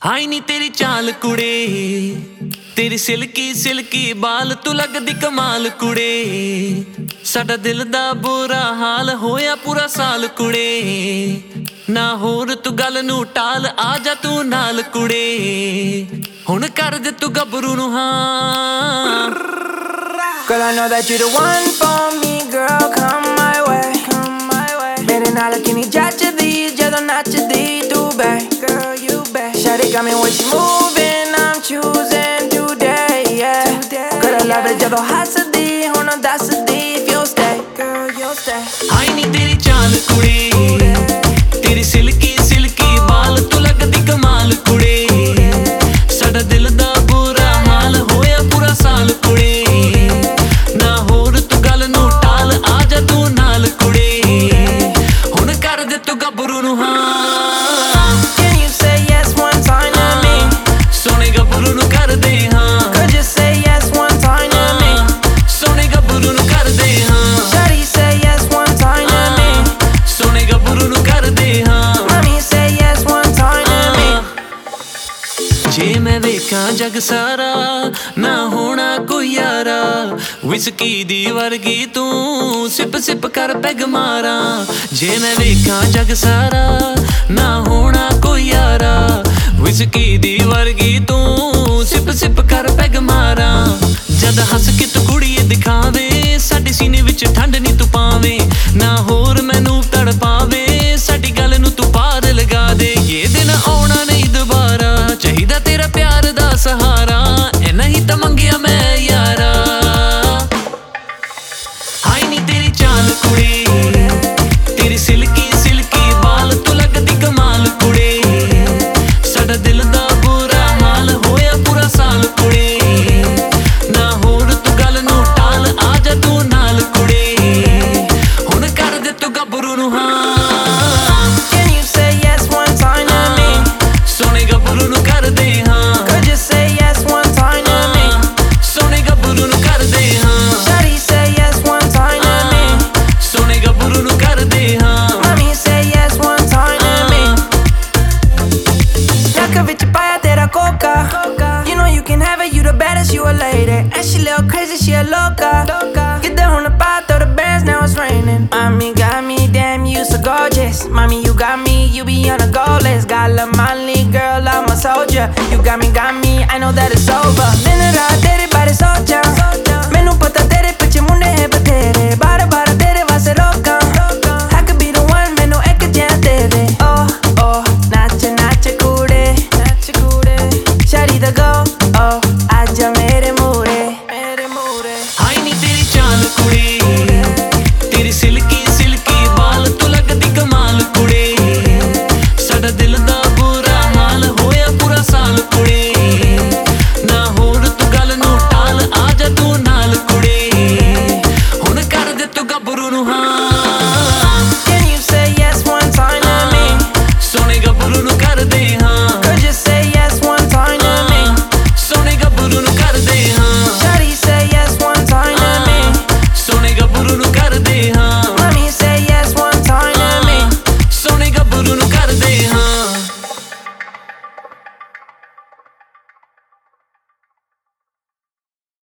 High ਨੀ ਤੇਰੀ ਚਾਲ ਕੁੜੇ, ਤੇਰੀ ਸਿਲਕੀ ਸਿਲਕੀ ਬਾਲ ਤੂੰ ਲੱਗਦੀ ਕਮਾਲ ਕੁੜੇ। ਸਾਡਾ ਦਿਲ ਦਾ ਬੁਰਾ ਹਾਲ ਹੋਇਆ ਪੂਰਾ ਸਾਲ ਕੁੜੇ। ਨਾ ਹੋਰ ਤੂੰ ਗੱਲ ਨੂੰ ਟਾਲ, ਆ ਜਾ ਤੂੰ ਨਾਲ ਕੁੜੇ। ਹੁਣ ਕਰ ਦੇ ਤੂੰ ਗੱਭਰੂ ਨੂੰ ਹਾਂ। Girl, I know that you're the one for me, girl, come my way, come my way। ਮੇਰੇ ਨਾਲ ਕਿੰਨੀ ਜੱਚਦੀ ਜਦੋਂ ਨੱਚਦੀ ਤੂੰ ਬੈ, girl you bet। Shawty got me when she moving, I'm choosing today, yeah। Girl, I love it ਜਦੋਂ ਹੱਸਦੀ, ਹੁਣ ਦੱਸਦੀ if you'll stay, girl you'll stay। ਹਾਈ ਨੀ ਤੇਰੀ ਚਾਲ ਕੁੜੇ, ਤੇਰੀ ਸਿਲਕੀ ਸਿਲਕੀ ਬਾਲ ਤੂੰ ਲੱਗਦੀ ਕਮਾਲ ਕੁੜੇ। ਸਾਡਾ ਦਿਲ ਦਾ ਬੁਰਾ ਹਾਲ ਹੋਇਆ ਪੂਰਾ ਸਾਲ ਕੁੜੇ। ਨਾ ਹੋਰ ਤੂੰ ਗੱਲ ਨੂੰ ਟਾਲ, ਆ ਜਾ ਤੂੰ ਨਾਲ ਕੁੜੇ। ਹੁਣ ਕਰ ਦੇ ਤੂੰ ਗੱਭਰੂ ਨੂੰ ਹਾਂ। Can you say yes one time to me? ਸੋਹਣੇ ਗੱਭਰੂ ਨੂੰ ਕਰਦੇ ਹਾਂ। Could you say yes one time to me? ਸੋਹਣੇ ਗੱਭਰੂ ਨੂੰ ਕਰਦੇ ਹਾਂ। Shawty say yes one time to me? ਸੋਹਣੇ ਗੱਭਰੂ ਨੂੰ ਕਰਦੇ ਹਾਂ। Mommy say yes one time to me? ਜੇ ਮੈਂ ਵੇਖਾਂ ਜਗ ਸਾਰਾ, ਨਾ ਹੋਣਾ ਕੋਈ ਯਾਰਾ। ਵਿਸਕੀ ਦੀ ਵਰਗੀ ਤੂੰ ਸਿਪ ਸਿਪ ਕਰ ਪੈਗ ਮਾਰਾਂ। ਜੇ ਮੈਂ ਵੇਖਾਂ ਜਗ ਸਾਰਾ, ਨਾ ਹੋਣਾ ਕੋਈ ਯਾਰਾ। ਵਿਸਕੀ ਦੀ ਵਰਗੀ ਤੂੰ ਸਿਪ ਸਿਪ ਕਰ ਪੈਗ ਮਾਰਾਂ। ਜਦ ਹੱਸ ਕੇ ਤੂੰ ਕੁੜੀਏ ਦਿਖਾਵੇ, ਸਾਡੇ ਸੀਨੇ ਵਿੱਚ ਠੰਡ ਨੀ ਤੂੰ ਪਾਵੇਂ। ਨਾ ਹੋਰ ਮੈਨੂੰ ਤੜ ਪਾਵੇ, ਸਾਡੀ ਗੱਲ ਨੂੰ ਤੂੰ ਪਾਰ ਲਗਾ ਦੇ। ਇਹ ਦਿਨ ਆਉਣਾ ਨਹੀਂ ਦੁਬਾਰਾ, ਚਾਹੀਦਾ ਤੇਰਾ ਪਿਆਰ ਦਾ ਸਹਾਰਾ। ਇੰਨਾ ਹੀ ਤਾਂ ਮੰਗਿਆ ਮੈਂ ਯਾਰਾ। ਹਾਈ ਨੀ ਤੇਰੀ ਚਾਲ ਕੁੜੇ, ਤੇਰੀ ਸਿਲਕੀ ਸਿਲਕੀ ਬਾਲ ਤੂੰ ਲੱਗਦੀ ਕਮਾਲ ਕੁੜੇ। ਸਾਡਾ ਦਿਲ ਦਾ ਬੁਰਾ ਹਾਲ ਹੋਇਆ ਪੂਰਾ ਸਾਲ ਕੁੜੇ। ਨਾ ਹੋਰ ਤੂੰ ਗੱਲ ਨੂੰ ਟਾਲ, ਆ ਜਾ ਤੂੰ ਨਾਲ ਕੁੜੇ। ਹੁਣ ਕਰ ਦੇ ਤੂੰ ਗੱਭਰੂ ਨੂੰ ਹਾਂ। Can you say yes one time to me? ਸੋਹਣੇ ਗੱਭਰੂ ਨੂੰ ਕਰਦੇ ਹਾਂ। Could you say yes one time to me? ਸੋਹਣੇ ਗੱਭਰੂ ਨੂੰ ਕਰਦੇ ਹਾਂ। Shawty say yes one time to me? ਸੋਹਣੇ ਗੱਭਰੂ ਨੂੰ ਕਰਦੇ ਹਾਂ। Mommy say yes one time to me? ਨੱਕ ਵਿੱਚ ਪਾਇਆ ਤੇਰਾ ਕੋਕਾ, you know you can have it, you the baddest, you a lady। And she little crazy, she a loca। ਕਿੱਦਾਂ ਹੁਣ ਪਾ throw the bands, now it's raining। Mommy got me, damn you so gorgeous। Mommy you got me, you be on a goal list। Got La Molly, girl I'm a soldier। You got me, I know that it's over। Then